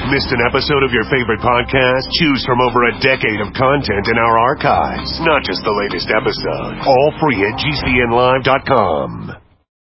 Missed an episode of your favorite podcast? Choose from over a decade of content in our archives, not just the latest episode. All free at GCNlive.com.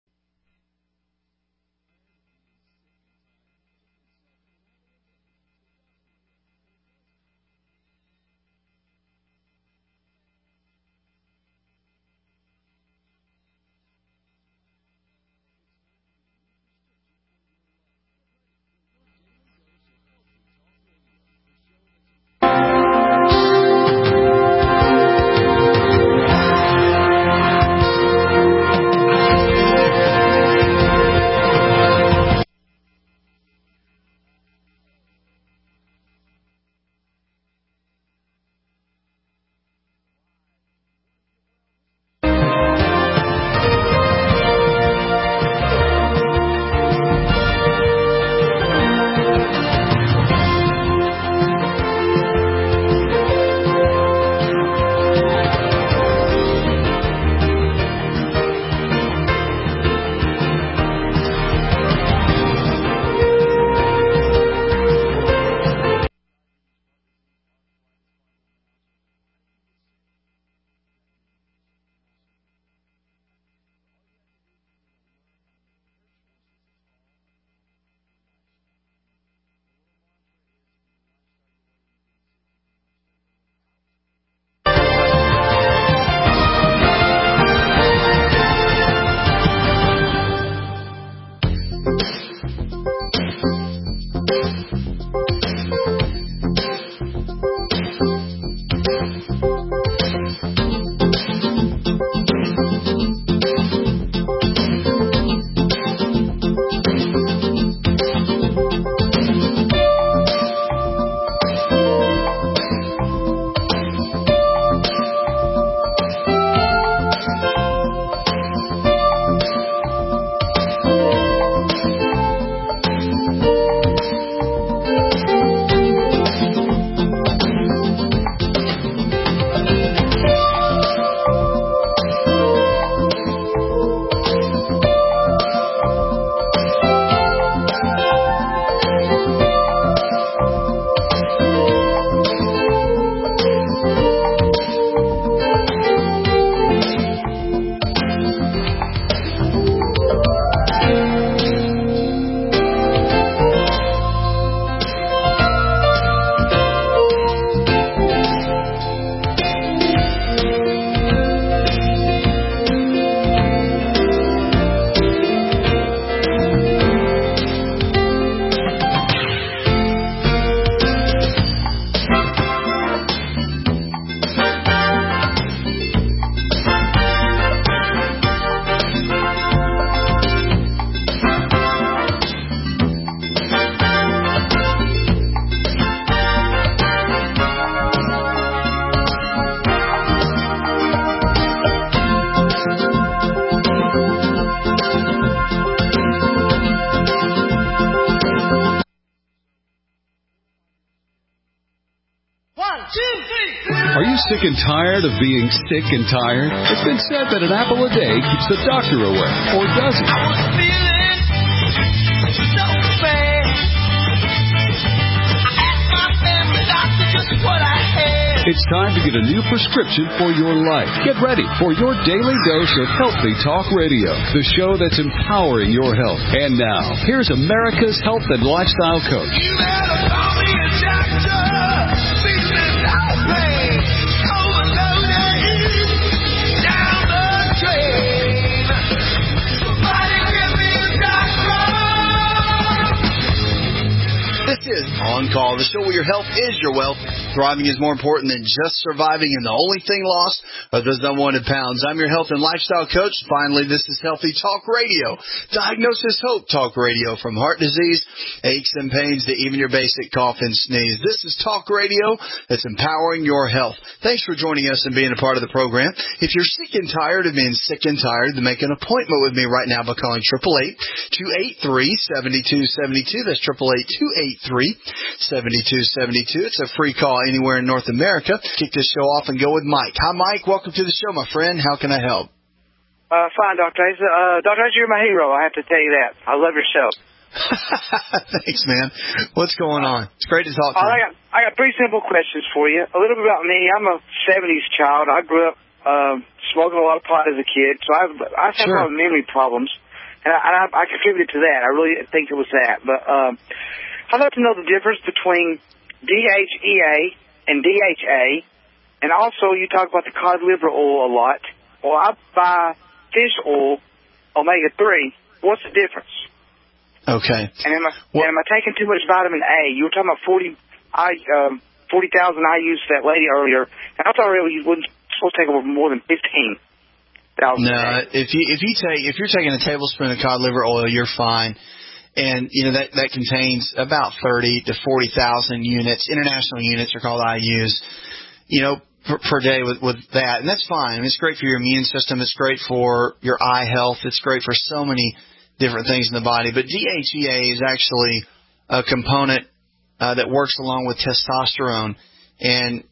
Are you sick and tired of being sick and tired? It's been said that an apple a day keeps the doctor away, or does it? I was feeling so bad. I asked my family doctor just what I had. It's time to get a new prescription for your life. Get ready for your daily dose of Healthy Talk Radio, the show that's empowering your health. And now, here's America's health and lifestyle coach. You better call me a doctor. Business outbreak. Overloaded. Down the drain. Somebody give me a doctor. This is On Call, the show where your health is your wealth. Thriving is more important than just surviving, and the only thing lost are those unwanted pounds. I'm your health and lifestyle coach. Finally, this is Healthy Talk Radio. Diagnosis Hope Talk Radio, from heart disease, aches and pains, to even your basic cough and sneeze. This is Talk Radio that's empowering your health. Thanks for joining us and being a part of the program. If you're sick and tired of being sick and tired, then make an appointment with me right now by calling 888-283-7272. That's 888-283-7272. It's a free call anywhere in North America. Kick this show off and go with Mike. Hi, Mike. Welcome to the show, my friend. How can I help? Fine, Dr. Hayes. Dr. Hayes, you're my hero. I have to tell you that. I love your show. Thanks, man. What's going on? It's great to talk to you. I got 3 simple questions for you. A little bit about me. I'm a 70s child. I grew up smoking a lot of pot as a kid, so I've had a lot of memory problems, and I contributed to that. I really think it was that. But I'd like to know the difference between DHEA and DHA, and also you talk about the cod liver oil a lot. Well, I buy fish oil, omega-3. What's the difference? Okay. And am I taking too much vitamin A? You were talking about 40,000 IUs to that lady earlier, and I thought you wouldn't supposed to take more than 15,000. No, if you're taking a tablespoon of cod liver oil, you're fine. And that contains about 30 to 40,000 units. International units are called IUs. Per day with that, and that's fine. I mean, it's great for your immune system. It's great for your eye health. It's great for so many different things in the body. But DHEA is actually a component that works along with testosterone, and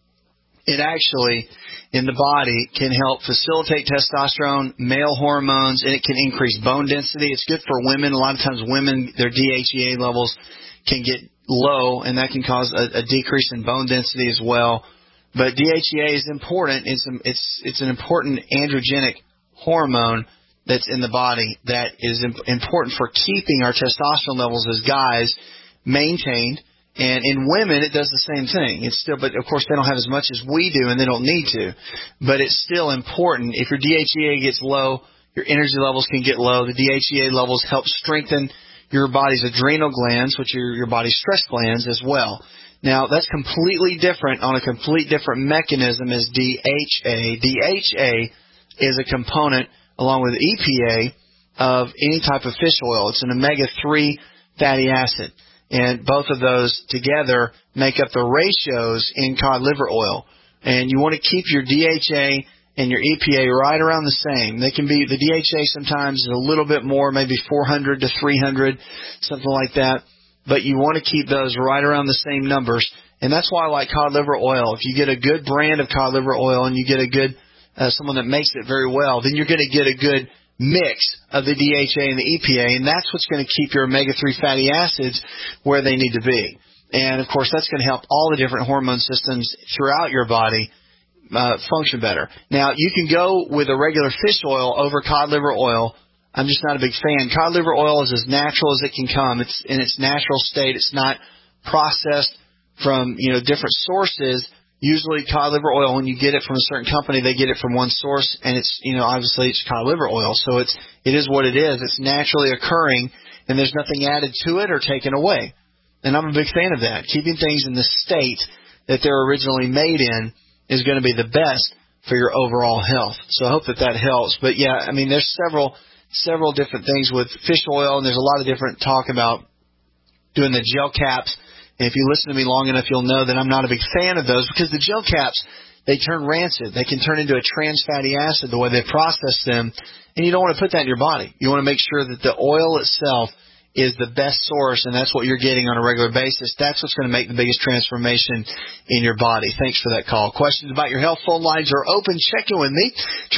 it actually in the body can help facilitate testosterone, male hormones, and it can increase bone density. It's good for women. A lot of times women, their DHEA levels can get low, and that can cause a decrease in bone density as well. But DHEA is important. It's an important androgenic hormone that's in the body that is important for keeping our testosterone levels as guys maintained. And in women, it does the same thing. But of course, they don't have as much as we do, and they don't need to. But it's still important. If your DHEA gets low, your energy levels can get low. The DHEA levels help strengthen your body's adrenal glands, which are your body's stress glands as well. Now, that's completely different on a complete different mechanism as DHA. DHA is a component, along with EPA, of any type of fish oil. It's an omega-3 fatty acid. And both of those together make up the ratios in cod liver oil. And you want to keep your DHA and your EPA right around the same. They can be, the DHA sometimes is a little bit more, maybe 400 to 300, something like that. But you want to keep those right around the same numbers. And that's why I like cod liver oil. If you get a good brand of cod liver oil and you get a good, someone that makes it very well, then you're going to get a good mix of the DHA and the EPA, and that's what's going to keep your omega-3 fatty acids where they need to be. And, of course, that's going to help all the different hormone systems throughout your body function better. Now, you can go with a regular fish oil over cod liver oil. I'm just not a big fan. Cod liver oil is as natural as it can come. It's in its natural state. It's not processed from, different sources. Usually cod liver oil, when you get it from a certain company, they get it from one source, and it's, obviously it's cod liver oil. So it is what it is. It's naturally occurring, and there's nothing added to it or taken away. And I'm a big fan of that. Keeping things in the state that they're originally made in is going to be the best for your overall health. So I hope that helps. But yeah, I mean, there's several different things with fish oil, and there's a lot of different talk about doing the gel caps. And if you listen to me long enough, you'll know that I'm not a big fan of those because the gel caps, they turn rancid. They can turn into a trans fatty acid the way they process them, and you don't want to put that in your body. You want to make sure that the oil itself is the best source, and that's what you're getting on a regular basis. That's what's going to make the biggest transformation in your body. Thanks for that call. Questions about your health, phone lines are open. Check in with me,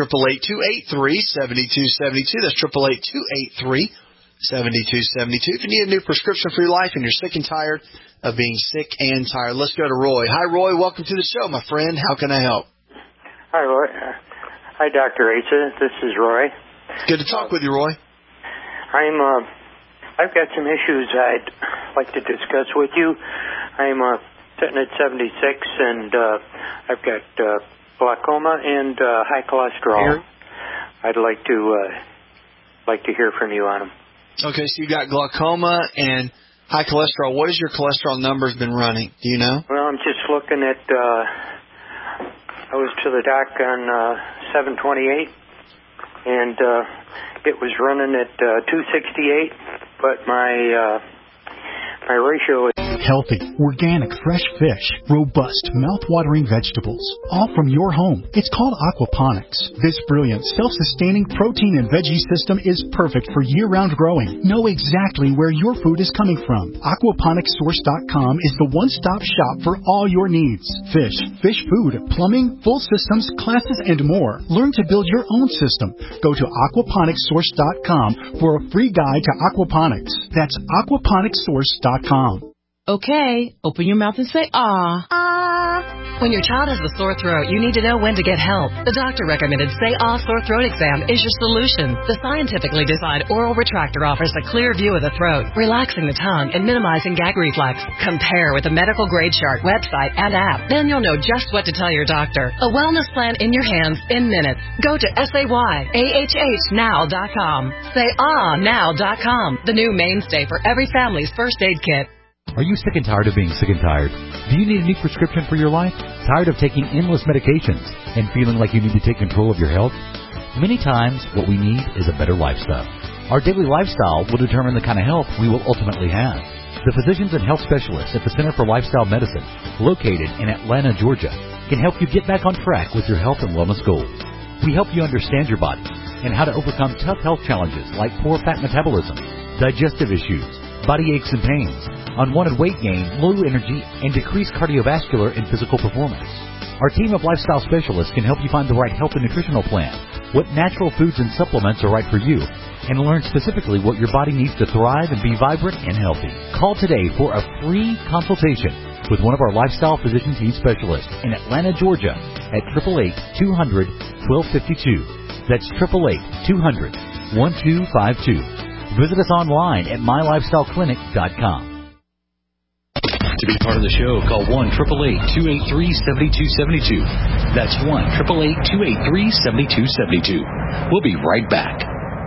888-283-7272. That's 888-283-7272. If you need a new prescription for your life and you're sick and tired of being sick and tired, let's go to Roy. Hi, Roy. Welcome to the show, my friend. How can I help? Hi, Roy. Hi, Dr. Asa. This is Roy. Good to talk with you, Roy. I've got some issues I'd like to discuss with you. I'm sitting at 76, and I've got glaucoma and high cholesterol. I'd like to hear from you on them. Okay, so you got glaucoma and high cholesterol. What has your cholesterol numbers been running? Do you know? Well, I'm just looking at, I was to the doc on 7/28, and it was running at 268, but my ratio is Healthy, organic, fresh fish, robust, mouth-watering vegetables, all from your home. It's called aquaponics. This brilliant, self-sustaining protein and veggie system is perfect for year-round growing. Know exactly where your food is coming from. Aquaponicssource.com is the one-stop shop for all your needs. Fish food, plumbing, full systems, classes, and more. Learn to build your own system. Go to aquaponicssource.com for a free guide to aquaponics. That's aquaponicssource.com. Okay, open your mouth and say, ah. Ah. When your child has a sore throat, you need to know when to get help. The doctor recommended Say Ah Sore Throat Exam is your solution. The scientifically designed oral retractor offers a clear view of the throat, relaxing the tongue and minimizing gag reflex. Compare with the medical grade chart website and app. Then you'll know just what to tell your doctor. A wellness plan in your hands in minutes. Go to SayAHHnow.com. SayAhNow.com, the new mainstay for every family's first aid kit. Are you sick and tired of being sick and tired? Do you need a new prescription for your life? Tired of taking endless medications and feeling like you need to take control of your health? Many times, what we need is a better lifestyle. Our daily lifestyle will determine the kind of health we will ultimately have. The physicians and health specialists at the Center for Lifestyle Medicine, located in Atlanta, Georgia, can help you get back on track with your health and wellness goals. We help you understand your body and how to overcome tough health challenges like poor fat metabolism, digestive issues, body aches and pains, unwanted weight gain, low energy, and decreased cardiovascular and physical performance. Our team of lifestyle specialists can help you find the right health and nutritional plan, what natural foods and supplements are right for you, and learn specifically what your body needs to thrive and be vibrant and healthy. Call today for a free consultation with one of our lifestyle physician team specialists in Atlanta, Georgia at 888-200-1252. That's 888-200-1252. Visit us online at mylifestyleclinic.com. To be part of the show, call 1-888-283-7272. That's 1-888-283-7272. We'll be right back.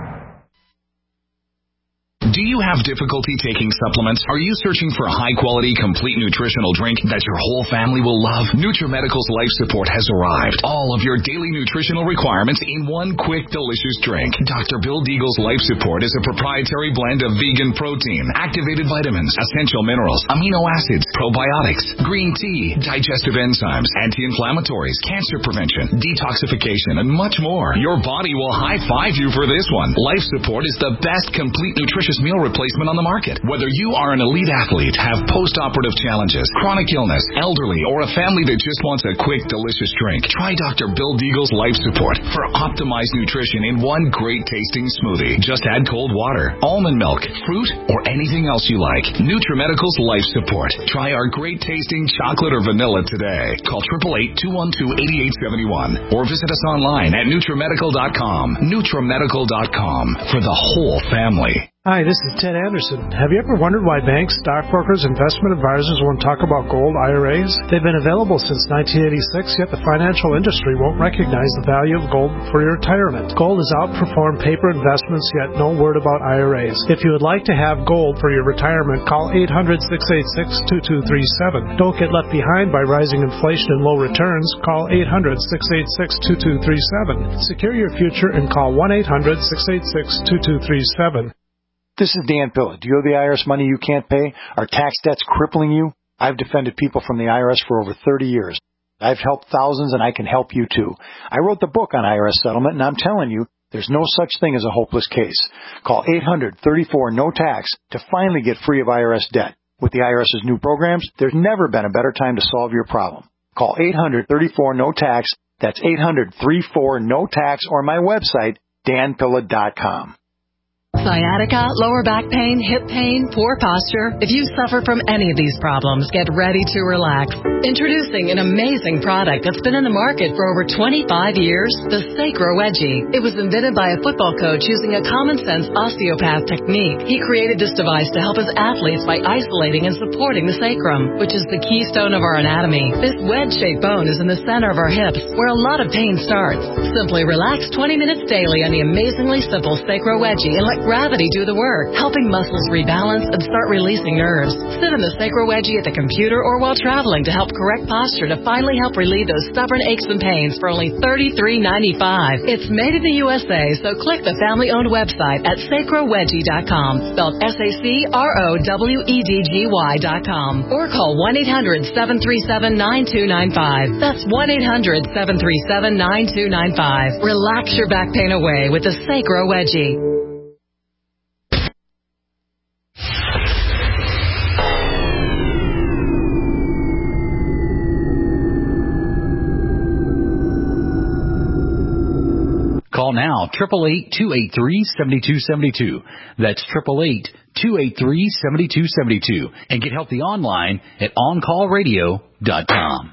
Do you have difficulty taking supplements? Are you searching for a high-quality, complete nutritional drink that your whole family will love? NutriMedical's Life Support has arrived. All of your daily nutritional requirements in one quick, delicious drink. Dr. Bill Deagle's Life Support is a proprietary blend of vegan protein, activated vitamins, essential minerals, amino acids, probiotics, green tea, digestive enzymes, anti-inflammatories, cancer prevention, detoxification, and much more. Your body will high-five you for this one. Life Support is the best complete nutritious meal replacement on the market. Whether you are an elite athlete, have post-operative challenges, chronic illness, elderly, or a family that just wants a quick, delicious drink, try Dr. Bill Deagle's Life Support for optimized nutrition in one great tasting smoothie. Just add cold water, almond milk, fruit, or anything else you like. NutriMedical's Life Support. Try our great tasting chocolate or vanilla today. Call 888-212-8871 or visit us online at NutriMedical.com. NutriMedical.com for the whole family. Hi, this is Ted Anderson. Have you ever wondered why banks, stockbrokers, investment advisors won't talk about gold IRAs? They've been available since 1986, yet the financial industry won't recognize the value of gold for your retirement. Gold has outperformed paper investments, yet no word about IRAs. If you would like to have gold for your retirement, call 800-686-2237. Don't get left behind by rising inflation and low returns. Call 800-686-2237. Secure your future and call 1-800-686-2237. This is Dan Pilla. Do you owe the IRS money you can't pay? Are tax debts crippling you? I've defended people from the IRS for over 30 years. I've helped thousands, and I can help you too. I wrote the book on IRS settlement, and I'm telling you, there's no such thing as a hopeless case. Call 800-34-NO-TAX to finally get free of IRS debt. With the IRS's new programs, there's never been a better time to solve your problem. Call 800-34-NO-TAX. That's 800-34-NO-TAX, or my website, danpilla.com. Sciatica, lower back pain, hip pain, poor posture. If you suffer from any of these problems, get ready to relax. Introducing an amazing product that's been in the market for over 25 years, the Sacro Wedgie. It was invented by a football coach using a common-sense osteopath technique. He created this device to help his athletes by isolating and supporting the sacrum, which is the keystone of our anatomy. This wedge-shaped bone is in the center of our hips, where a lot of pain starts. Simply relax 20 minutes daily on the amazingly simple Sacro Wedgie and let gravity do the work, helping muscles rebalance and start releasing nerves. Sit in the Sacro Wedgie at the computer or while traveling to help correct posture to finally help relieve those stubborn aches and pains for only $33.95. It's made in the USA, so click the family-owned website at sacrowedgie.com, spelled SACROWEDGY.com, or call 1-800-737-9295. That's 1-800-737-9295. Relax your back pain away with the Sacro Wedgie. Call now, 888-283-7272. That's 888-283-7272. And get healthy online at OnCallRadio.com.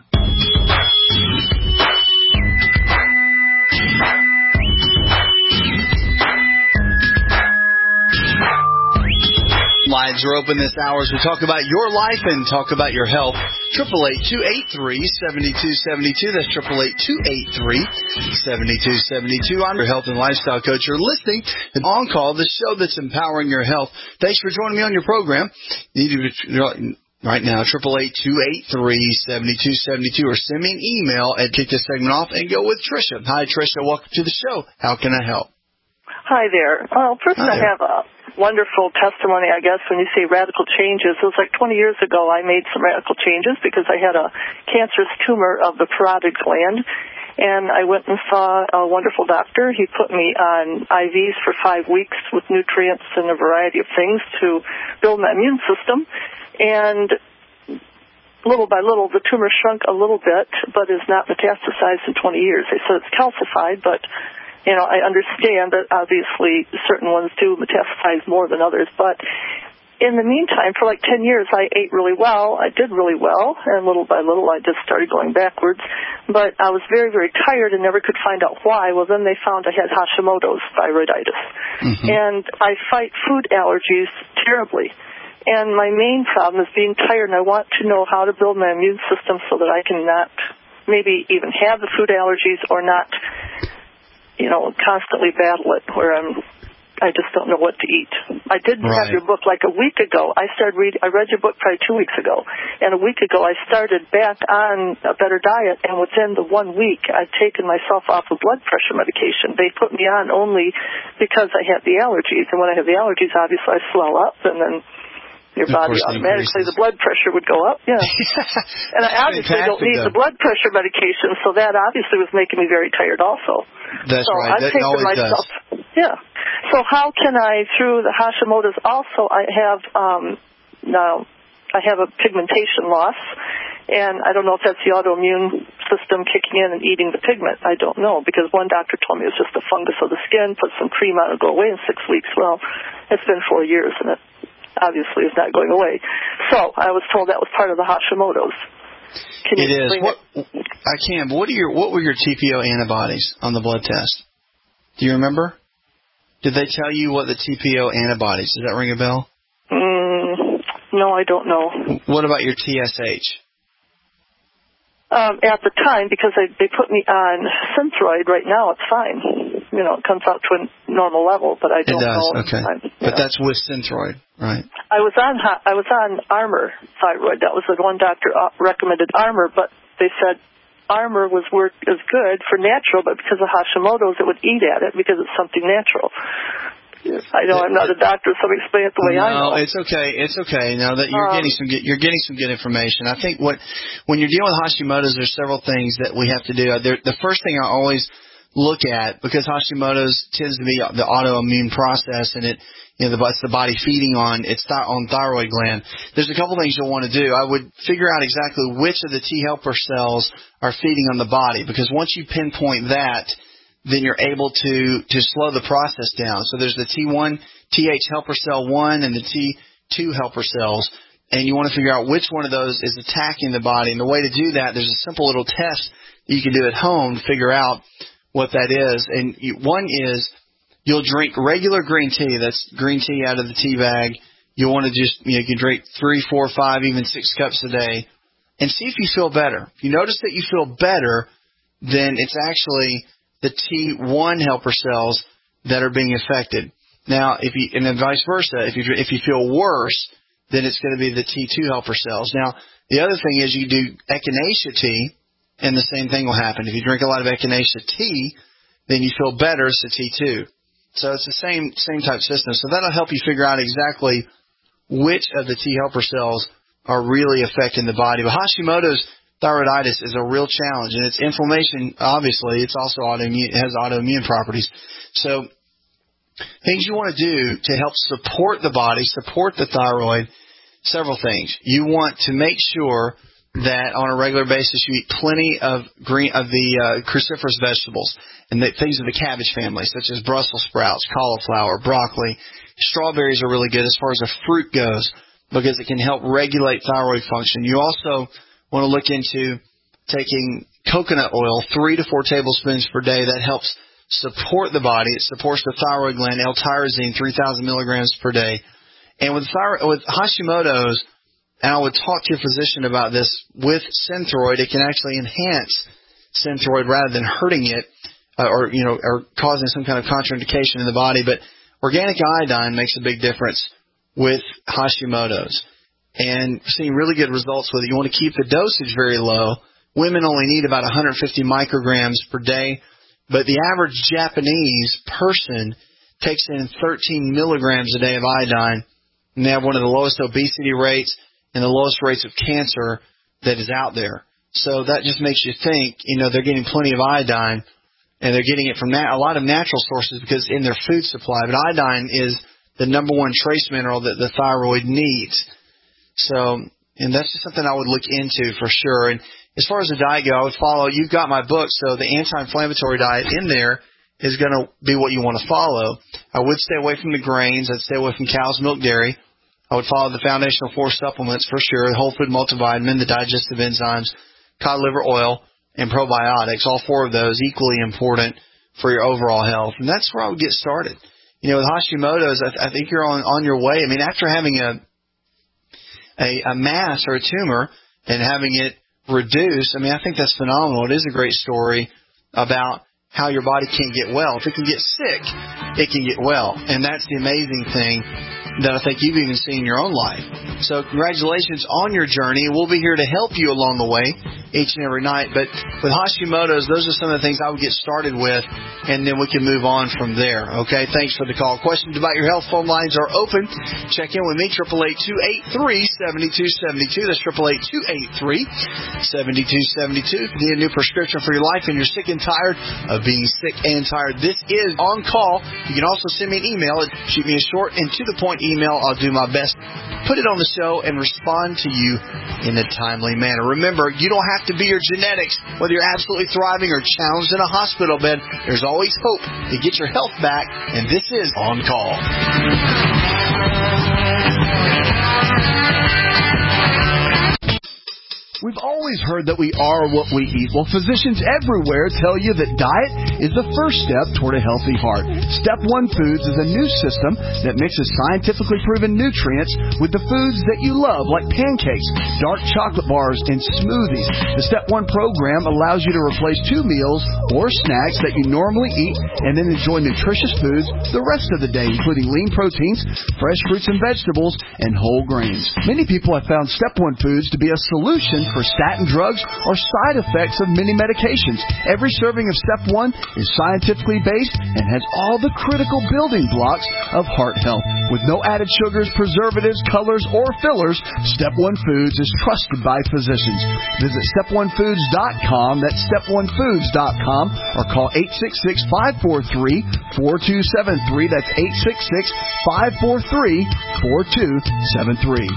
Lines are open this hour as we talk about your life and talk about your health. 888-283-7272. That's 888-283-7272. I'm your health and lifestyle coach. You're listening to On Call, the show that's empowering your health. Thanks for joining me on your program. Right now, 888-283-7272, or send me an email and kick this segment off and go with Tricia. Hi, Tricia. Welcome to the show. How can I help? Hi there. Well, first I have a wonderful testimony, I guess, when you say radical changes. It was like 20 years ago I made some radical changes because I had a cancerous tumor of the parotid gland, and I went and saw a wonderful doctor. He put me on IVs for 5 weeks with nutrients and a variety of things to build my immune system, and little by little the tumor shrunk a little bit, but is not metastasized in 20 years. They said it's calcified, but you know, I understand that obviously certain ones do metastasize more than others, but in the meantime, for like 10 years, I ate really well. I did really well, and little by little, I just started going backwards. But I was very, very tired and never could find out why. Well, then they found I had Hashimoto's thyroiditis. Mm-hmm. And I fight food allergies terribly. And my main problem is being tired, and I want to know how to build my immune system so that I can not maybe even have the food allergies or not, you know, constantly battle it where I just don't know what to eat. I did have your book like a week ago. I read your book probably 2 weeks ago, and a week ago I started back on a better diet, and within the 1 week I've taken myself off of blood pressure medication. They put me on only because I had the allergies, and when I have the allergies, obviously I swell up, and then your body automatically, the blood pressure would go up, yeah. And I obviously don't need the blood pressure medication, so that obviously was making me very tired also. That's right. I've taken myself. Yeah. So how can I, through the Hashimoto's also, I have a pigmentation loss, and I don't know if that's the autoimmune system kicking in and eating the pigment. I don't know, because one doctor told me it was just a fungus of the skin, put some cream on it, go away in 6 weeks. Well, it's been 4 years, and it obviously is not going away. So I was told that was part of the Hashimoto's. Can you explain it? I can. But what were your TPO antibodies on the blood test? Do you remember? Did they tell you what the TPO antibodies? Does that ring a bell? No, I don't know. What about your TSH? At the time, because they put me on Synthroid, right now it's fine. You know, it comes out to a normal level, but I don't know. It does, okay. But that's with Synthroid, right? I was on Armour thyroid. That was the one doctor recommended Armour, but they said Armour is good for natural, but because of Hashimoto's, it would eat at it because it's something natural. I know I'm not a doctor, so explain it the way I know. No, it's okay. It's okay. Now that you're getting some good information. I think when you're dealing with Hashimoto's, there's several things that we have to do. The first thing I always look at, because Hashimoto's tends to be the autoimmune process, and it's the body feeding on its own thyroid gland. There's a couple things you'll want to do. I would figure out exactly which of the T helper cells are feeding on the body, because once you pinpoint that, then you're able to slow the process down. So there's the T1, TH helper cell 1 and the T2 helper cells, and you want to figure out which one of those is attacking the body. And the way to do that, there's a simple little test that you can do at home to figure out what that is. And one is you'll drink regular green tea. That's green tea out of the tea bag. You'll want to just, you can drink 3, 4, 5, even 6 cups a day, and see if you feel better. If you notice that you feel better, then it's actually the T1 helper cells that are being affected. Now, and then vice versa, if you feel worse, then it's going to be the T2 helper cells. Now, the other thing is you do echinacea tea, and the same thing will happen. If you drink a lot of echinacea tea, then you feel better, it's the T2. So it's the same type system. So that'll help you figure out exactly which of the T helper cells are really affecting the body. But Hashimoto's thyroiditis is a real challenge, and it's inflammation, obviously. It's also autoimmune. It has autoimmune properties. So things you want to do to help support the body, support the thyroid, several things. You want to make sure that on a regular basis you eat plenty of the cruciferous vegetables and the things of the cabbage family, such as Brussels sprouts, cauliflower, broccoli. Strawberries are really good as far as a fruit goes because it can help regulate thyroid function. You also want to look into taking coconut oil, 3 to 4 tablespoons per day. That helps support the body. It supports the thyroid gland, L-tyrosine, 3,000 milligrams per day. And with Hashimoto's, and I would talk to your physician about this, with Synthroid, it can actually enhance Synthroid rather than hurting it or causing some kind of contraindication in the body. But organic iodine makes a big difference with Hashimoto's. And seeing really good results with it. You want to keep the dosage very low. Women only need about 150 micrograms per day, but the average Japanese person takes in 13 milligrams a day of iodine, and they have one of the lowest obesity rates and the lowest rates of cancer that is out there. So that just makes you think, they're getting plenty of iodine, and they're getting it from a lot of natural sources because in their food supply. But iodine is the number one trace mineral that the thyroid needs. So, and that's just something I would look into for sure. And as far as the diet go, I would follow, you've got my book, so the anti-inflammatory diet in there is going to be what you want to follow. I would stay away from the grains. I'd stay away from cow's milk, dairy. I would follow the foundational 4 supplements for sure, the whole food multivitamin, the digestive enzymes, cod liver oil, and probiotics. All 4 of those equally important for your overall health. And that's where I would get started. With Hashimoto's, I think you're on your way. I mean, after having a mass or a tumor and having it reduce, I think that's phenomenal. It is a great story about how your body can get well. If it can get sick, it can get well. And that's the amazing thing that I think you've even seen in your own life. So congratulations on your journey. We'll be here to help you along the way each and every night. But with Hashimoto's, those are some of the things I would get started with, and then we can move on from there. Okay, thanks for the call. Questions about your health, phone lines are open. Check in with me, 888-283-7272. That's 888-283-7272. If you need a new prescription for your life and you're sick and tired of being sick and tired, this is On Call. You can also send me an email. Shoot me a short and to-the-point email. I'll do my best, put it on the show, and respond to you in a timely manner. Remember, you don't have to be your genetics. Whether you're absolutely thriving or challenged in a hospital bed, there's always hope to get your health back, and this is On Call. We've always heard that we are what we eat. Well, physicians everywhere tell you that diet is the first step toward a healthy heart. Step 1 Foods is a new system that mixes scientifically proven nutrients with the foods that you love, like pancakes, dark chocolate bars, and smoothies. The Step 1 program allows you to replace 2 meals or snacks that you normally eat and then enjoy nutritious foods the rest of the day, including lean proteins, fresh fruits and vegetables, and whole grains. Many people have found Step 1 Foods to be a solution for statin drugs or side effects of many medications. Every serving of Step 1 is scientifically based and has all the critical building blocks of heart health. With no added sugars, preservatives, colors, or fillers, Step 1 Foods is trusted by physicians. Visit step1foods.com. That's step1foods.com, or call 866-543-4273. That's 866-543-4273.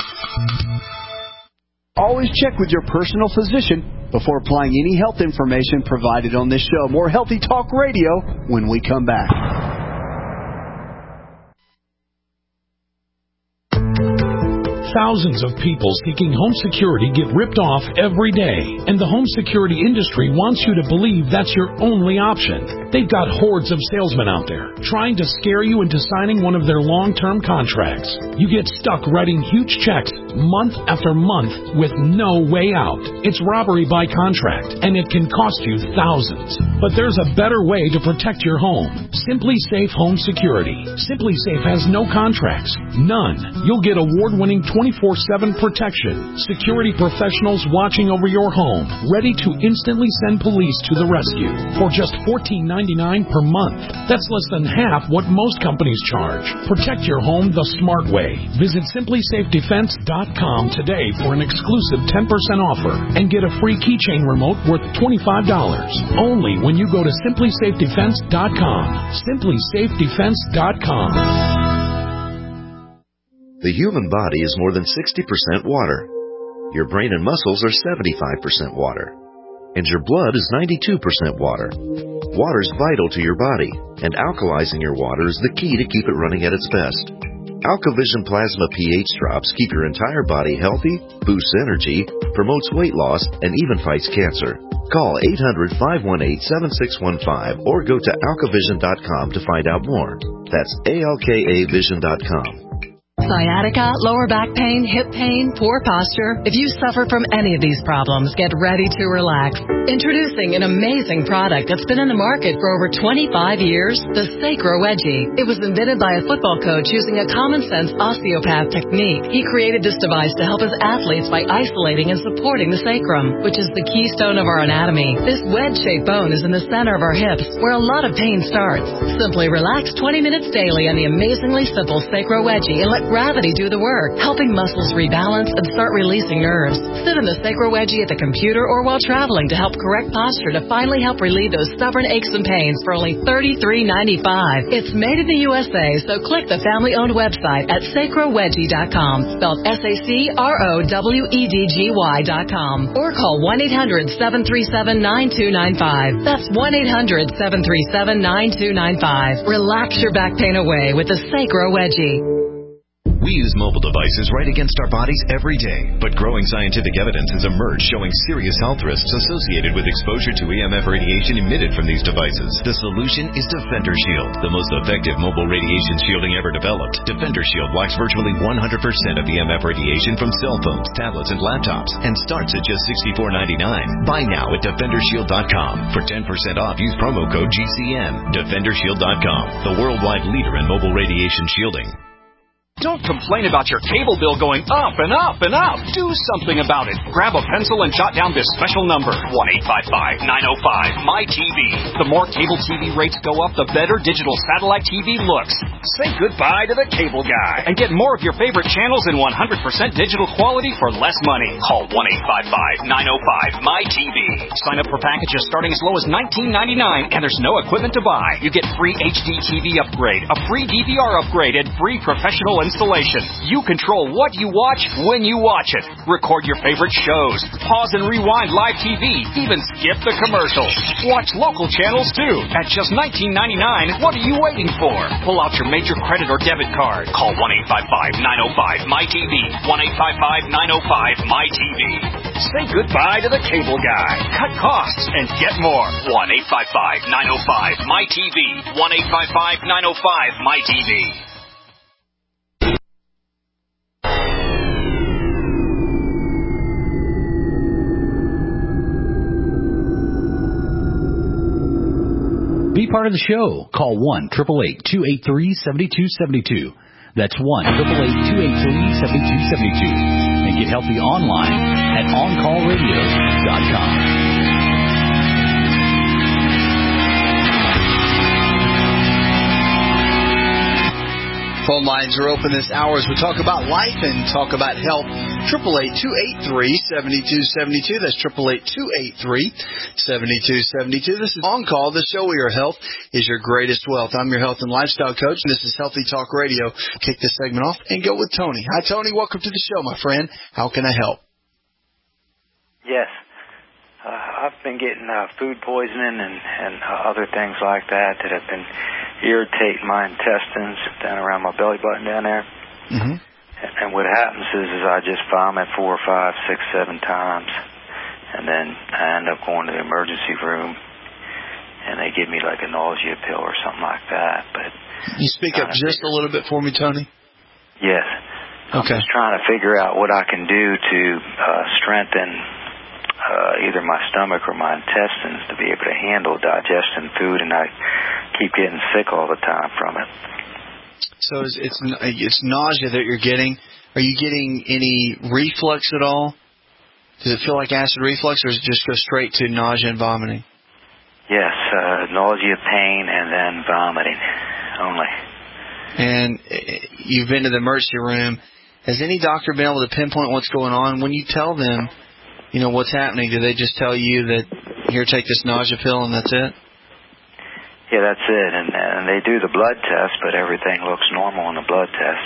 Always check with your personal physician before applying any health information provided on this show. More Healthy Talk Radio when we come back. Thousands of people seeking home security get ripped off every day, and the home security industry wants you to believe that's your only option. They've got hordes of salesmen out there trying to scare you into signing one of their long-term contracts. You get stuck writing huge checks month after month with no way out. It's robbery by contract, and it can cost you thousands. But there's a better way to protect your home. Simply Safe Home Security. Simply Safe has no contracts. None. You'll get award-winning 24/7 protection. Security professionals watching over your home, ready to instantly send police to the rescue for just $14.99 per month. That's less than half what most companies charge. Protect your home the smart way. Visit simplysafedefense.com today for an exclusive 10% offer and get a free keychain remote worth $25. Only when you go to simplysafedefense.com. simplysafedefense.com. The human body is more than 60% water. Your brain and muscles are 75% water. And your blood is 92% water. Water is vital to your body, and alkalizing your water is the key to keep it running at its best. AlkaVision Plasma pH drops keep your entire body healthy, boosts energy, promotes weight loss, and even fights cancer. Call 800-518-7615 or go to alkavision.com to find out more. That's ALKAvision.com. Sciatica, lower back pain, hip pain, poor posture. If you suffer from any of these problems, get ready to relax. Introducing an amazing product that's been in the market for over 25 years, the Sacro Wedgie. It was invented by a football coach using a common-sense osteopath technique. He created this device to help his athletes by isolating and supporting the sacrum, which is the keystone of our anatomy. This wedge-shaped bone is in the center of our hips, where a lot of pain starts. Simply relax 20 minutes daily on the amazingly simple Sacro Wedgie and let gravity do the work, helping muscles rebalance and start releasing nerves. Sit in the Sacro Wedgie at the computer or while traveling to help correct posture to finally help relieve those stubborn aches and pains for only $33.95. It's made in the USA, so click the family-owned website at sacrowedgie.com, spelled SACROWEDGY.com, or call 1-800-737-9295. That's 1-800-737-9295. Relax your back pain away with the Sacro Wedgie. We use mobile devices right against our bodies every day, but growing scientific evidence has emerged showing serious health risks associated with exposure to EMF radiation emitted from these devices. The solution is Defender Shield, the most effective mobile radiation shielding ever developed. Defender Shield blocks virtually 100% of EMF radiation from cell phones, tablets, and laptops, and starts at just $64.99. Buy now at DefenderShield.com. For 10% off, use promo code GCN. DefenderShield.com, the worldwide leader in mobile radiation shielding. Don't complain about your cable bill going up and up and up. Do something about it. Grab a pencil and jot down this special number, 1-855-905-MY-TV. The more cable TV rates go up, the better digital satellite TV looks. Say goodbye to the cable guy and get more of your favorite channels in 100% digital quality for less money. Call 1-855-905-MY-TV. Sign up for packages starting as low as $19.99, and there's no equipment to buy. You get free HD TV upgrade, a free DVR upgrade, and free professional installation. You control what you watch when you watch it. Record your favorite shows. Pause and rewind live TV. Even skip the commercials. Watch local channels too. At just $19.99, what are you waiting for? Pull out your major credit or debit card. Call 1-855-905-MY-TV. 1-855-905-MY-TV. Say goodbye to the cable guy. Cut costs and get more. 1-855-905-MY-TV. 1-855-905-MY-TV. Be part of the show. Call 1-888-283-7272. That's 1-888-283-7272. And get healthy online at OnCallRadio.com. Phone lines are open this hour as we talk about life and talk about health. 888-283-7272. That's 888-283-7272. This is On Call, the show where your health is your greatest wealth. I'm your health and lifestyle coach, and this is Healthy Talk Radio. Kick this segment off and go with Tony. Hi, Tony. Welcome to the show, my friend. How can I help? Yes. I've been getting food poisoning and other things like that have been irritating my intestines down around my belly button down there. Mm-hmm. And what happens is I just vomit 4 or 5, 6, 7 times, and then I end up going to the emergency room, and they give me like a nausea pill or something like that. But you speak up just a little bit for me, Tony? Yes. Okay. I'm just trying to figure out what I can do to strengthen either my stomach or my intestines to be able to handle digesting food, and I keep getting sick all the time from it. So it's nausea that you're getting. Are you getting any reflux at all? Does it feel like acid reflux, or does it just go straight to nausea and vomiting? Yes, nausea, pain, and then vomiting only. And you've been to the emergency room. Has any doctor been able to pinpoint what's going on? When you tell them, what's happening, do they just tell you that, here, take this nausea pill and that's it? Yeah, that's it. And they do the blood test, but everything looks normal on the blood test.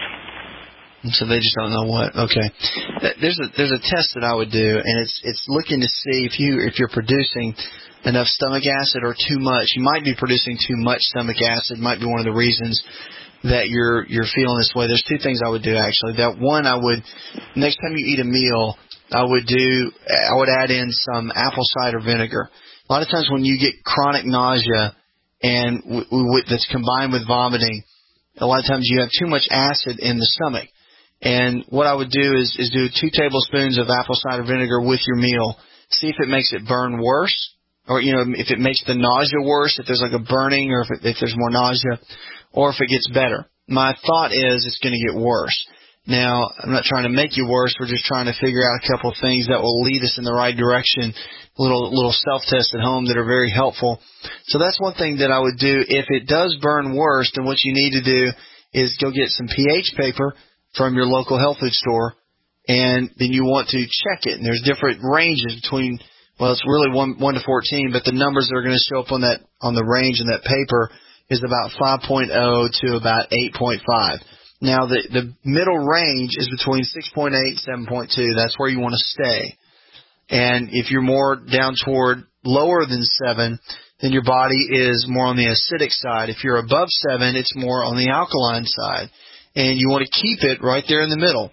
So they just don't know what. Okay. There's a test that I would do, and it's looking to see if you're producing enough stomach acid or too much. You might be producing too much stomach acid. Might be one of the reasons that you're feeling this way. There's two things I would do, actually. That one, next time you eat a meal, I would add in some apple cider vinegar. A lot of times when you get chronic nausea and that's combined with vomiting, a lot of times you have too much acid in the stomach. And what I would do is do 2 tablespoons of apple cider vinegar with your meal. See if it makes it burn worse, or if it makes the nausea worse, if there's like a burning, or if there's more nausea, or if it gets better. My thought is it's going to get worse. Now, I'm not trying to make you worse. We're just trying to figure out a couple of things that will lead us in the right direction, little self-tests at home that are very helpful. So that's one thing that I would do. If it does burn worse, then what you need to do is go get some pH paper from your local health food store, and then you want to check it. And there's different ranges between, it's really 1 to 14, but the numbers that are going to show up on the range in that paper is about 5.0 to about 8.5. Now, the middle range is between 6.8 and 7.2. That's where you want to stay. And if you're more down toward lower than 7, then your body is more on the acidic side. If you're above 7, it's more on the alkaline side. And you want to keep it right there in the middle.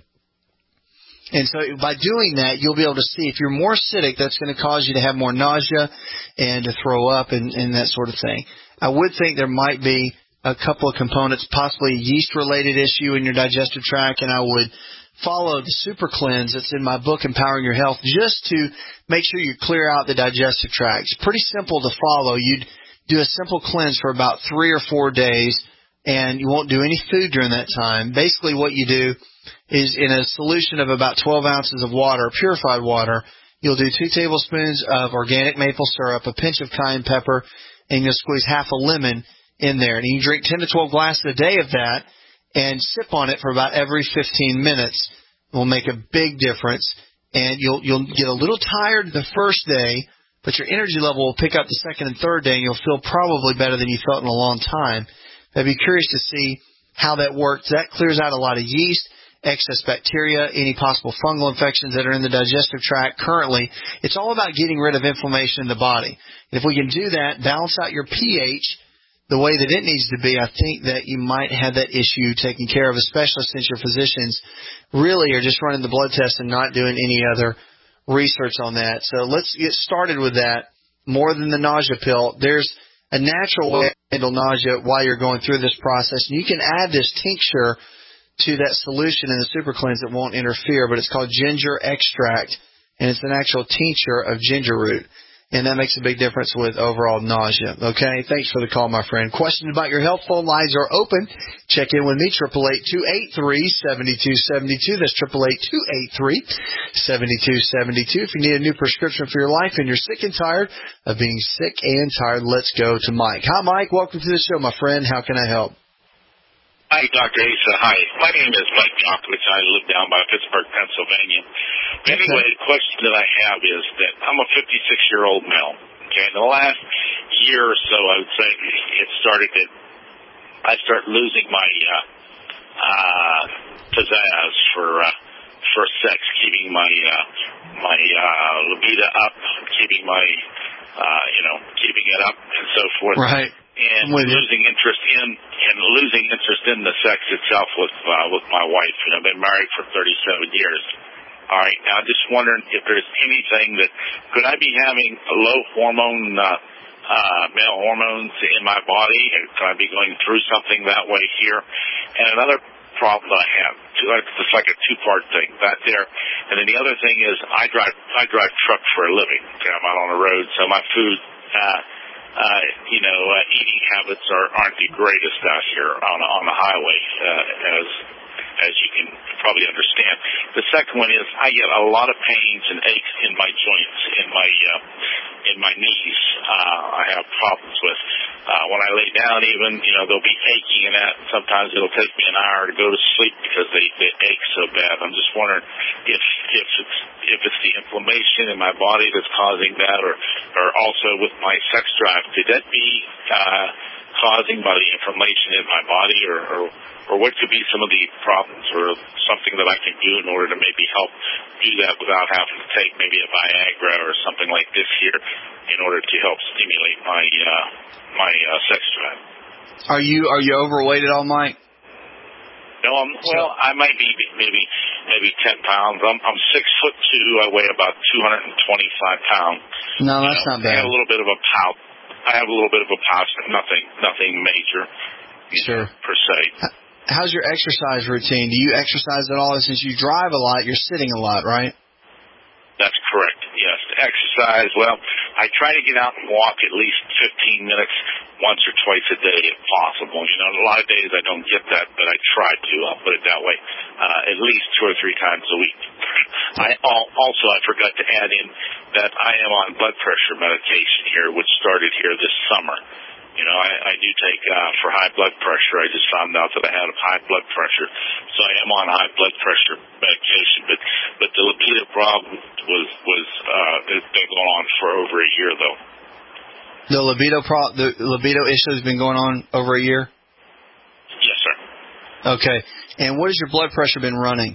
And so by doing that, you'll be able to see if you're more acidic, that's going to cause you to have more nausea and to throw up and that sort of thing. I would think there might be a couple of components, possibly a yeast-related issue in your digestive tract, and I would follow the Super Cleanse that's in my book, Empowering Your Health, just to make sure you clear out the digestive tract. It's pretty simple to follow. You'd do a simple cleanse for about 3 or 4 days, and you won't do any food during that time. Basically what you do is in a solution of about 12 ounces of water, purified water, you'll do 2 tablespoons of organic maple syrup, a pinch of cayenne pepper, and you'll squeeze half a lemon in there. And you can drink 10 to 12 glasses a day of that and sip on it for about every 15 minutes. It will make a big difference. And you'll get a little tired the first day, but your energy level will pick up the second and third day, and you'll feel probably better than you felt in a long time. I'd be curious to see how that works. That clears out a lot of yeast, excess bacteria, any possible fungal infections that are in the digestive tract currently. It's all about getting rid of inflammation in the body. And if we can do that, balance out your pH the way that it needs to be, I think that you might have that issue taken care of, especially since your physicians really are just running the blood test and not doing any other research on that. So let's get started with that. More than the nausea pill, there's a natural way to handle nausea while you're going through this process. And you can add this tincture to that solution in the Super Cleanse that won't interfere, but it's called ginger extract, and it's an actual tincture of ginger root. And that makes a big difference with overall nausea. Okay? Thanks for the call, my friend. Questions about your health? Phone lines are open. Check in with me, 888-283-7272. That's 888-283-7272. If you need a new prescription for your life and you're sick and tired of being sick and tired, let's go to Mike. Hi, Mike. Welcome to the show, my friend. How can I help? Hi, Dr. Asa. Hi. My name is Mike Jokovich. I live down by Pittsburgh, Pennsylvania. Anyway, the question that I have is that I'm a 56-year-old male. Okay, in the last year or so, I would say it started that I start losing my pizzazz for sex, keeping my libido up, keeping my keeping it up, and so forth. Right. and losing interest in the sex itself with my wife. And I've been married for 37 years. All right. Now, I'm just wondering if there's anything that could I be having a low hormone, male hormones in my body, and could I be going through something that way here? And another problem I have, it's like a two-part thing back there. And then the other thing is I drive truck for a living. Okay, I'm out on the road, so my food, eating habits aren't the greatest out here on the highway, as you can probably understand. The second one is I get a lot of pains and aches in my joints, in my knees. I have problems with when I lay down even, they'll be aching and that. Sometimes it'll take me an hour to go to sleep because they ache so bad. I'm just wondering if it's the inflammation in my body that's causing that, or also with my sex drive. Could that be causing by the inflammation in my body, or what could be some of the problems, or something that I can do in order to maybe help do that without having to take maybe a Viagra or something like this here in order to help stimulate my sex drive. Are you overweight at all, Mike? No, I might be maybe 10 pounds. I'm 6'2". I weigh about 225 pounds. No, that's not bad. I have a little bit of a pouch. But nothing major. Sure. Per se. How's your exercise routine? Do you exercise at all? Since you drive a lot, you're sitting a lot, right? That's correct, yes. Exercise, well, I try to get out and walk at least 15 minutes once or twice a day if possible. A lot of days I don't get that, but I try to, I'll put it that way, at least 2 or 3 times a week. I forgot to add in that I am on blood pressure medication here, which started here this summer. I do take for high blood pressure. I just found out that I had high blood pressure, so I am on high blood pressure medication. But the libido problem has been going on for over a year, though. The libido issue has been going on over a year? Yes, sir. Okay. And what has your blood pressure been running?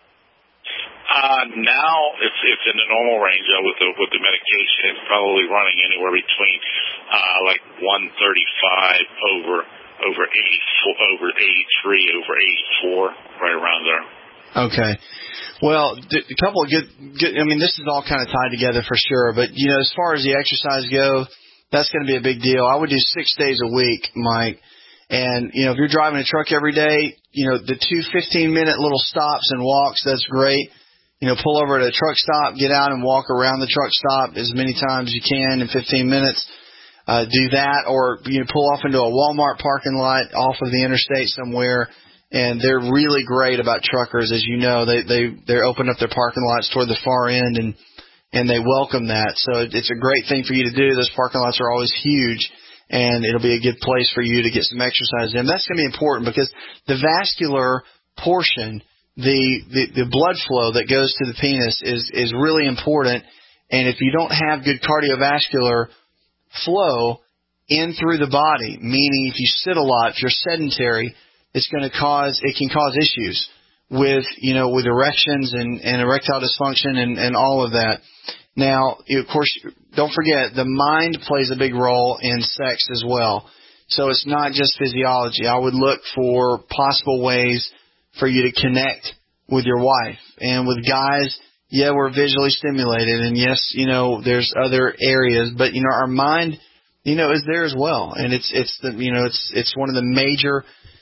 Now it's in the normal range with the medication. It's probably running anywhere between like 135 over 83, over 84, right around there. Okay. Well, a couple of good. This is all kind of tied together for sure. But as far as the exercise go, that's going to be a big deal. I would do 6 days a week, Mike. And if you're driving a truck every day, the 2 15-minute little stops and walks, that's great. Pull over at a truck stop, get out and walk around the truck stop as many times as you can in 15 minutes. Do that, or pull off into a Walmart parking lot off of the interstate somewhere. And they're really great about truckers, as you know. They open up their parking lots toward the far end, and they welcome that. So it's a great thing for you to do. Those parking lots are always huge, and it'll be a good place for you to get some exercise in. That's going to be important because the vascular portion, the blood flow that goes to the penis is really important. And if you don't have good cardiovascular flow in through the body, meaning if you sit a lot, if you're sedentary, it can cause issues with erections and erectile dysfunction and all of that. Now, of course, don't forget the mind plays a big role in sex as well. So it's not just physiology. I would look for possible ways for you to connect with your wife. And with guys, yeah, we're visually stimulated, and yes, there's other areas, but our mind, is there as well. And it's one of the major,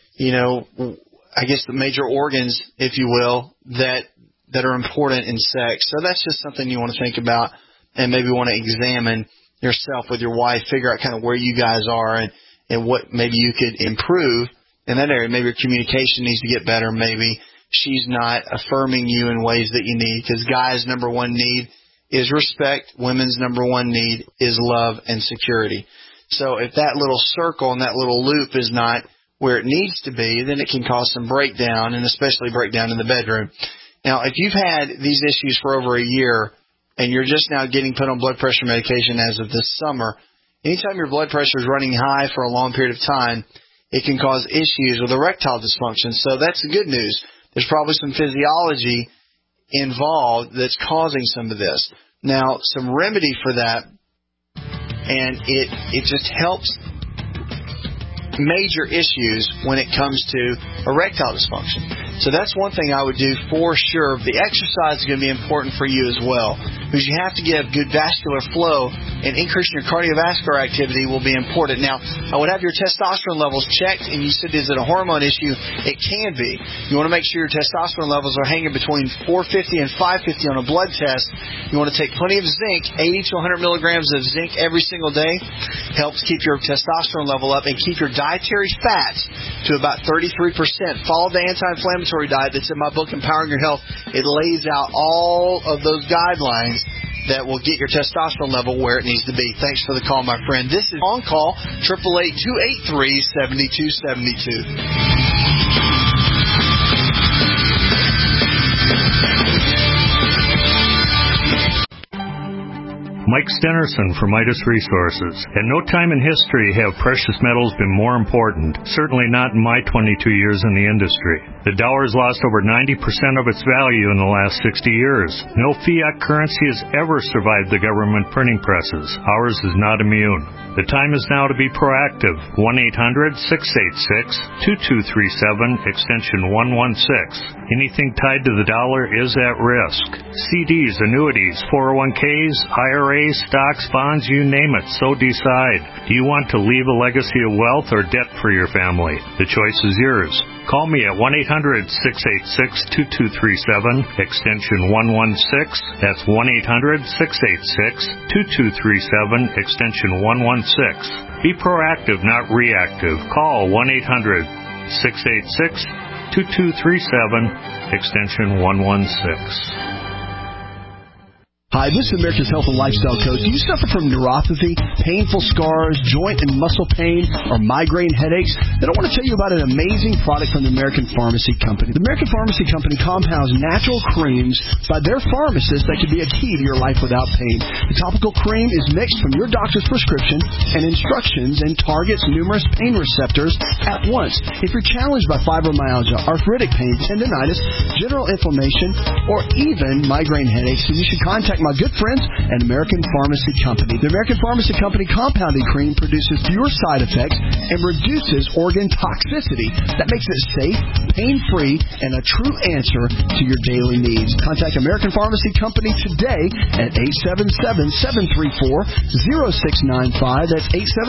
I guess the major organs, if you will, that are important in sex. So that's just something you want to think about and maybe want to examine yourself with your wife, figure out kind of where you guys are and what maybe you could improve in that area. Maybe your communication needs to get better. Maybe she's not affirming you in ways that you need, because guys' number one need is respect. Women's number one need is love and security. So if that little circle and that little loop is not where it needs to be, then it can cause some breakdown, and especially breakdown in the bedroom. Now, if you've had these issues for over a year and you're just now getting put on blood pressure medication as of this summer, anytime your blood pressure is running high for a long period of time, it can cause issues with erectile dysfunction. So that's the good news. There's probably some physiology involved that's causing some of this. Now, some remedy for that, and it just helps major issues when it comes to erectile dysfunction. So that's one thing I would do for sure. The exercise is going to be important for you as well, because you have to get good vascular flow, and increasing your cardiovascular activity will be important. Now, I would have your testosterone levels checked, and you said, is it a hormone issue? It can be. You want to make sure your testosterone levels are hanging between 450 and 550 on a blood test. You want to take plenty of zinc, 80 to 100 milligrams of zinc every single day. Helps keep your testosterone level up and keep your dietary fat to about 33%. Follow the anti-inflammatory diet that's in my book, Empowering Your Health. It lays out all of those guidelines that will get your testosterone level where it needs to be. Thanks for the call, my friend. This is On Call, 888-283-7272. Mike Stenerson from Midas Resources. At no time in history have precious metals been more important, certainly not in my 22 years in the industry. The dollar has lost over 90% of its value in the last 60 years. No fiat currency has ever survived the government printing presses. Ours is not immune. The time is now to be proactive. 1-800-686-2237, extension 116. Anything tied to the dollar is at risk. CDs, annuities, 401ks, IRAs, stocks, bonds, you name it, so decide. Do you want to leave a legacy of wealth or debt for your family? The choice is yours. Call me at 1-800-686-2237, extension 116. That's 1-800-686-2237, extension 116. Be proactive, not reactive. Call 1-800-686-2237, extension 116. Hi, this is America's Health and Lifestyle Coach. Do you suffer from neuropathy, painful scars, joint and muscle pain, or migraine headaches? Then I want to tell you about an amazing product from the American Pharmacy Company. The American Pharmacy Company compounds natural creams by their pharmacists that can be a key to your life without pain. The topical cream is mixed from your doctor's prescription and instructions and targets numerous pain receptors at once. If you're challenged by fibromyalgia, arthritic pain, tendinitis, general inflammation, or even migraine headaches, then you should contact my good friends at American Pharmacy Company. The American Pharmacy Company compounding cream produces fewer side effects and reduces organ toxicity. That makes it safe, pain-free, and a true answer to your daily needs. Contact American Pharmacy Company today at 877-734-0695. That's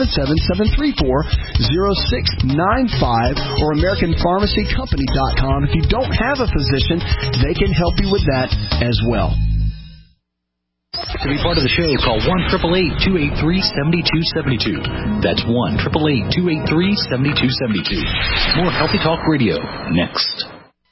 877-734-0695 or AmericanPharmacyCompany.com. If you don't have a physician, they can help you with that as well. To be part of the show, call 1-888-283-7272. That's 1-888-283-7272. More Healthy Talk Radio next.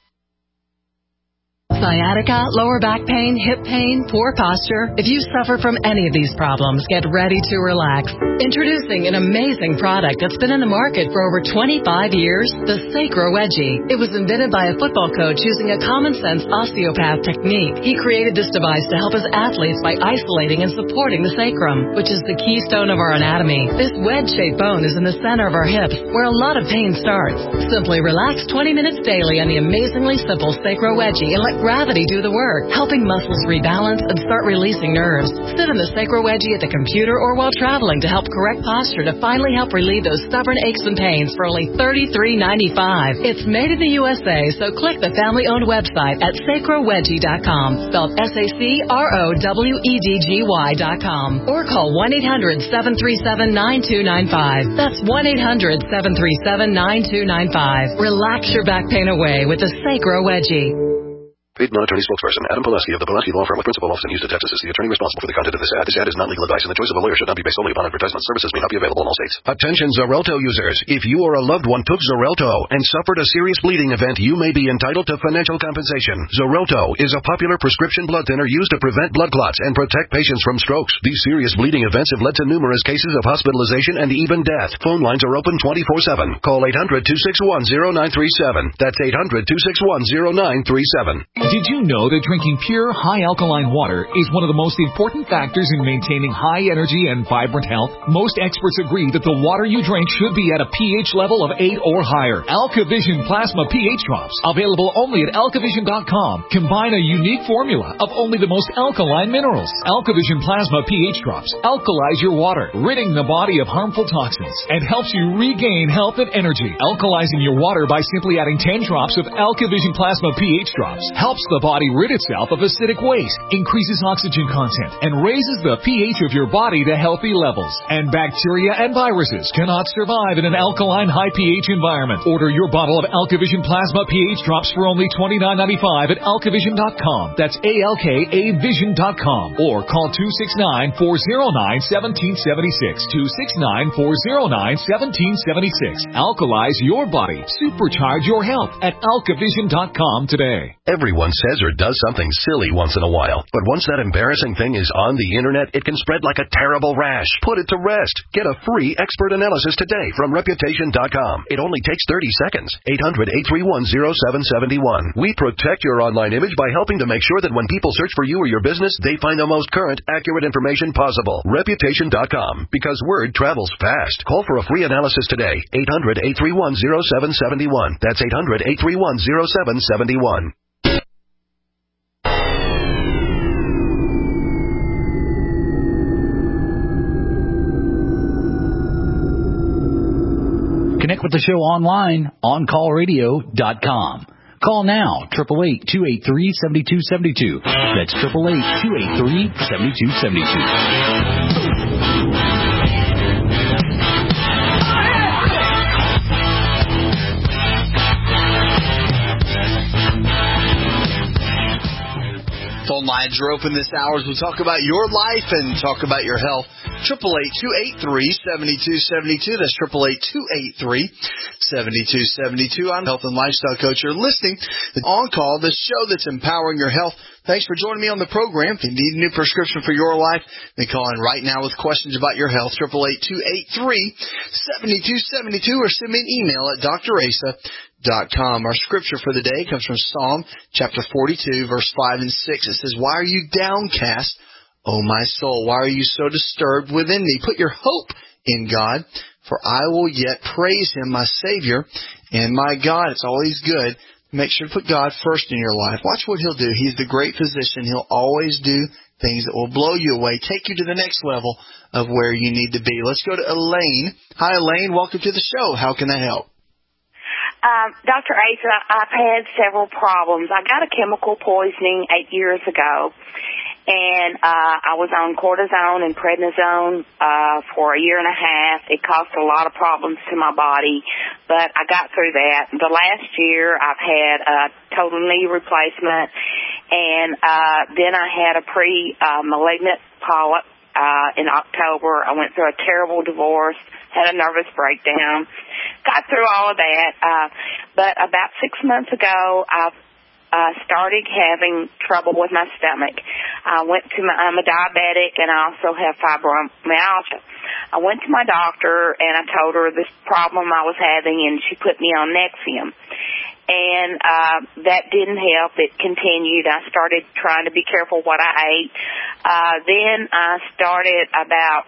Sciatica, lower back pain, hip pain, poor posture. If you suffer from any of these problems, get ready to relax. Introducing an amazing product that's been in the market for over 25 years, the Sacro Wedgie. It was invented by a football coach using a common-sense osteopath technique. He created this device to help his athletes by isolating and supporting the sacrum, which is the keystone of our anatomy. This wedge-shaped bone is in the center of our hips, where a lot of pain starts. Simply relax 20 minutes daily on the amazingly simple Sacro Wedgie and let gravity do the work, helping muscles rebalance and start releasing nerves. Sit in the Sacro Wedgie at the computer or while traveling to help correct posture to finally help relieve those stubborn aches and pains for only $33.95. It's made in the USA, so click the family-owned website at sacrowedgie.com, spelled SACROWEDGY.com, or call 1-800-737-9295. That's 1-800-737-9295. Relax your back pain away with the Sacro Wedgie. Paid non-attorney spokesperson Adam Pulaski of the Pulaski Law Firm with principal office in Houston, Texas is the attorney responsible for the content of this ad. This ad is not legal advice, and the choice of a lawyer should not be based solely upon advertisement. Services may not be available in all states. Attention Xarelto users. If you or a loved one took Xarelto and suffered a serious bleeding event, you may be entitled to financial compensation. Xarelto is a popular prescription blood thinner used to prevent blood clots and protect patients from strokes. These serious bleeding events have led to numerous cases of hospitalization and even death. Phone lines are open 24/7. Call 800-261-0937. That's 800-261-0937. Did you know that drinking pure, high alkaline water is one of the most important factors in maintaining high energy and vibrant health? Most experts agree that the water you drink should be at a pH level of 8 or higher. AlkaVision Plasma pH drops, available only at alkavision.com, combine a unique formula of only the most alkaline minerals. AlkaVision Plasma pH drops alkalize your water, ridding the body of harmful toxins, and helps you regain health and energy. Alkalizing your water by simply adding 10 drops of AlkaVision Plasma pH drops helps the body rid itself of acidic waste, increases oxygen content, and raises the pH of your body to healthy levels. And bacteria and viruses cannot survive in an alkaline high pH environment. Order your bottle of AlkaVision Plasma pH drops for only $29.95 at alkavision.com. That's ALKAvision.com. Or call 269-409-1776. 269-409-1776. Alkalize your body. Supercharge your health at alkavision.com today. Everyone says or does something silly once in a while, but once that embarrassing thing is on the internet, it can spread like a terrible rash. Put it to rest. Get a free expert analysis today from Reputation.com. It only takes 30 seconds. 800-831-0771. We protect your online image by helping to make sure that when people search for you or your business, they find the most current, accurate information possible. Reputation.com. Because word travels fast. Call for a free analysis today. 800-831-0771. That's 800-831-0771. Connect with the show online, OnCallRadio.com. Call now, 888-283-7272. That's 888-283-7272. Phone lines are open this hour as we talk about your life and talk about your health. 888-283-7272. That's 888-283-7272. I'm Health and Lifestyle Coach. You're listening to On Call, the show that's empowering your health. Thanks for joining me on the program. If you need a new prescription for your life, then call in right now with questions about your health. 888-283-7272 or send me an email at drasa.com. Our scripture for the day comes from Psalm chapter 42, verse 5 and 6. It says, "Why are you downcast, O my soul? Why are you so disturbed within me? Put your hope in God, for I will yet praise Him, my Savior and my God." It's always good. Make sure to put God first in your life. Watch what He'll do. He's the great physician. He'll always do things that will blow you away, take you to the next level of where you need to be. Let's go to Elaine. Hi, Elaine. Welcome to the show. How can I help? Dr. Asa, I've had several problems. I got a chemical poisoning 8 years ago, and I was on cortisone and prednisone for a year and a half. It caused a lot of problems to my body, but I got through that. The last year, I've had a total knee replacement, and then I had a pre-malignant polyp in October. I went through a terrible divorce, had a nervous breakdown, got through all of that. But about 6 months ago, I started having trouble with my stomach. I'm a diabetic, and I also have fibromyalgia. I went to my doctor, and I told her this problem I was having, and she put me on Nexium. And that didn't help. It continued. I started trying to be careful what I ate. Then I started about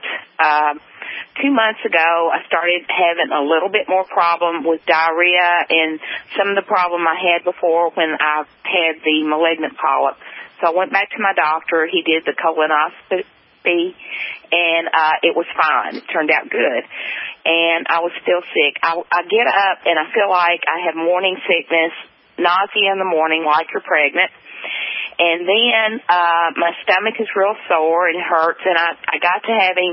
2 months ago, I started having a little bit more problem with diarrhea and some of the problem I had before when I had the malignant polyp. So I went back to my doctor. He did the colonoscopy, and it was fine. It turned out good. And I was still sick. I get up, and I feel like I have morning sickness, nausea in the morning like you're pregnant. And then my stomach is real sore and hurts, and I got to having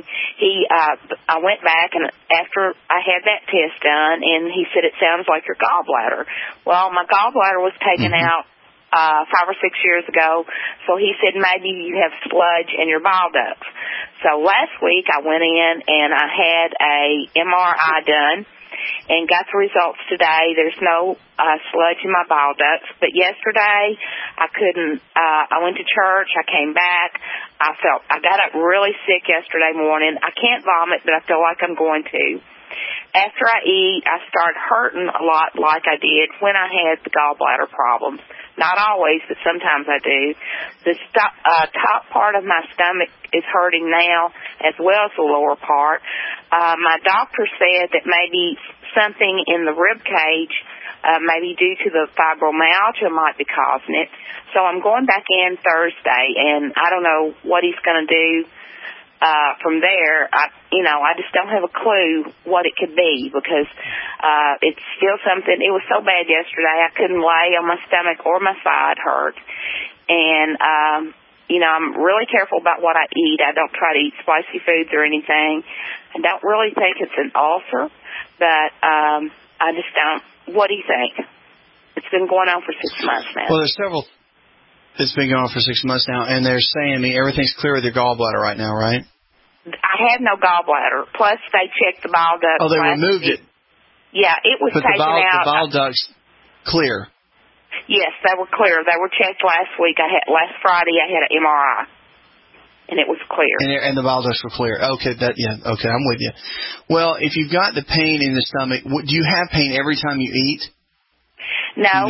I went back, and after I had that test done, and he said it sounds like your gallbladder. Well, my gallbladder was taken out 5 or 6 years ago, so he said maybe you have sludge in your bile ducts. So last week I went in and I had a MRI done and got the results today. There's no sludge in my bile ducts, but yesterday I couldn't. I went to church. I came back. I got up really sick yesterday morning. I can't vomit, but I feel like I'm going to. after I eat, I start hurting a lot like I did when I had the gallbladder problems. Not always, but sometimes I do. The top part of my stomach is hurting now, as well as the lower part. My doctor said that maybe something in the rib cage, maybe due to the fibromyalgia, might be causing it. So I'm going back in Thursday, and I don't know what he's going to do from there. I just don't have a clue what it could be, because it's still something. It was so bad yesterday I couldn't lay on my stomach or my side hurt. And, I'm really careful about what I eat. I don't try to eat spicy foods or anything. I don't really think it's an ulcer, but I just don't. What do you think? It's been going on for 6 months now. Well, there's several. It's been going on for 6 months now, and they're saying to me everything's clear with your gallbladder right now, right? I had no gallbladder. Plus, they checked the bile duct. Oh, they removed it. Yeah, it was taken out. The bile ducts clear. Yes, they were clear. They were checked last week. Last Friday I had an MRI, and it was clear. And the bile ducts were clear. Okay, okay, I'm with you. Well, if you've got the pain in the stomach, do you have pain every time you eat? No,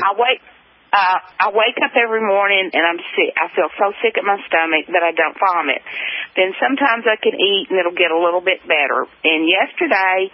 I wake up every morning and I'm sick. I feel so sick at my stomach that I don't vomit. Then sometimes I can eat and it'll get a little bit better. And yesterday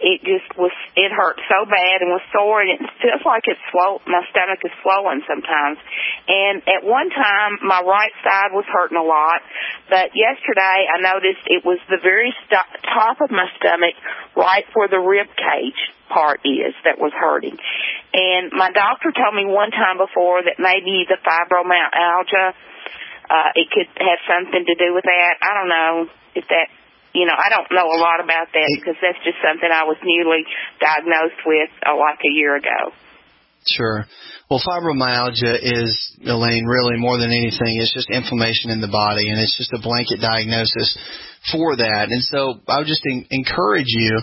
it hurt so bad and was sore, and it feels like my stomach is swollen sometimes. And at one time my right side was hurting a lot, but yesterday I noticed it was the very top of my stomach, right where the rib cage part is, that was hurting. And my doctor told me one time before that maybe the fibromyalgia, it could have something to do with that. I don't know if that, I don't know a lot about that, because that's just something I was newly diagnosed with like a year ago. Sure. Well, fibromyalgia is, Elaine, really more than anything, it's just inflammation in the body, and it's just a blanket diagnosis for that. And so I would just encourage you,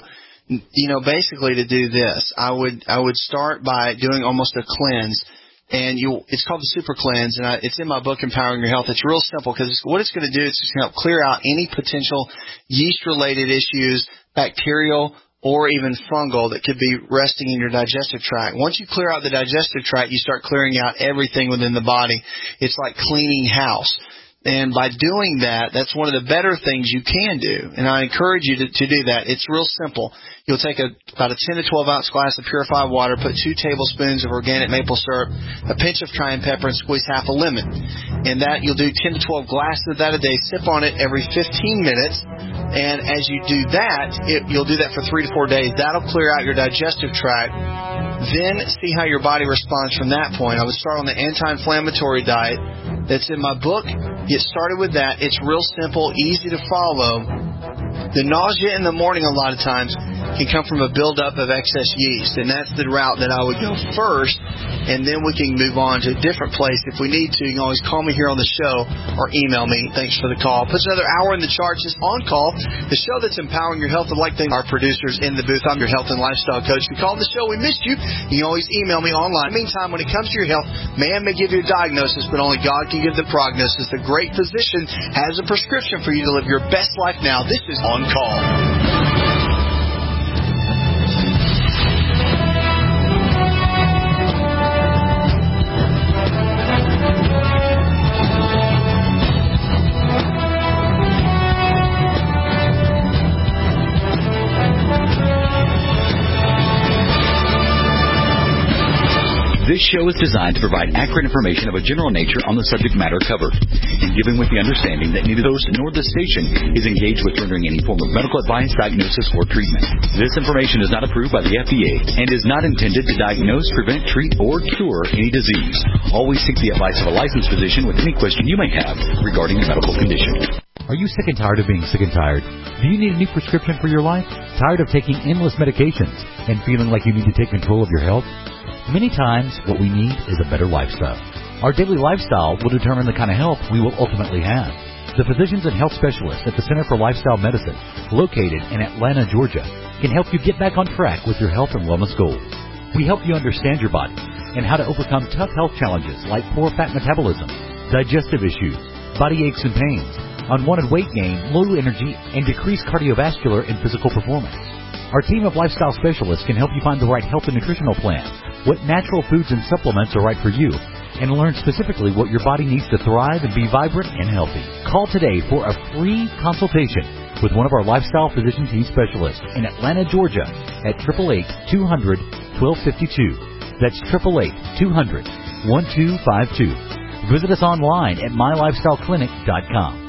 basically to do this. I would start by doing almost a cleanse, and it's called the Super Cleanse, and it's in my book, Empowering Your Health. It's real simple, because what it's going to do is it's going to help clear out any potential yeast-related issues, bacterial or even fungal, that could be resting in your digestive tract. Once you clear out the digestive tract, you start clearing out everything within the body. It's like cleaning house. And by doing that, that's one of the better things you can do. And I encourage you to do that. It's real simple. You'll take about a 10 to 12 ounce glass of purified water, put 2 tablespoons of organic maple syrup, a pinch of cayenne pepper, and squeeze half a lemon. And that, you'll do 10 to 12 glasses of that a day. Sip on it every 15 minutes. And as you do that, you'll do that for 3 to 4 days. That'll clear out your digestive tract. Then see how your body responds from that point. I would start on the anti-inflammatory diet that's in my book. Get started with that. It's real simple, easy to follow. The nausea in the morning a lot of times can come from a buildup of excess yeast, and that's the route that I would go first, and then we can move on to a different place if we need to. You can always call me here on the show or email me. Thanks for the call. Puts another hour in the charts. It's On Call, the show that's empowering your health. I'd like to thank our producers in the booth. I'm your health and lifestyle coach. If you called the show, we missed you. You can always email me online. Meantime, when it comes to your health, man may give you a diagnosis, but only God can give the prognosis. The great physician has a prescription for you to live your best life now. This is On Call. This show is designed to provide accurate information of a general nature on the subject matter covered, and given with the understanding that neither the host nor the station is engaged with rendering any form of medical advice, diagnosis, or treatment. This information is not approved by the FDA and is not intended to diagnose, prevent, treat, or cure any disease. Always seek the advice of a licensed physician with any question you may have regarding a medical condition. Are you sick and tired of being sick and tired? Do you need a new prescription for your life? Tired of taking endless medications and feeling like you need to take control of your health? Many times, what we need is a better lifestyle. Our daily lifestyle will determine the kind of health we will ultimately have. The physicians and health specialists at the Center for Lifestyle Medicine, located in Atlanta, Georgia, can help you get back on track with your health and wellness goals. We help you understand your body and how to overcome tough health challenges like poor fat metabolism, digestive issues, body aches and pains, unwanted weight gain, low energy, and decreased cardiovascular and physical performance. Our team of lifestyle specialists can help you find the right health and nutritional plan, what natural foods and supplements are right for you, and learn specifically what your body needs to thrive and be vibrant and healthy. Call today for a free consultation with one of our lifestyle physician team specialists in Atlanta, Georgia at 888-200-1252. That's 888-200-1252. Visit us online at mylifestyleclinic.com.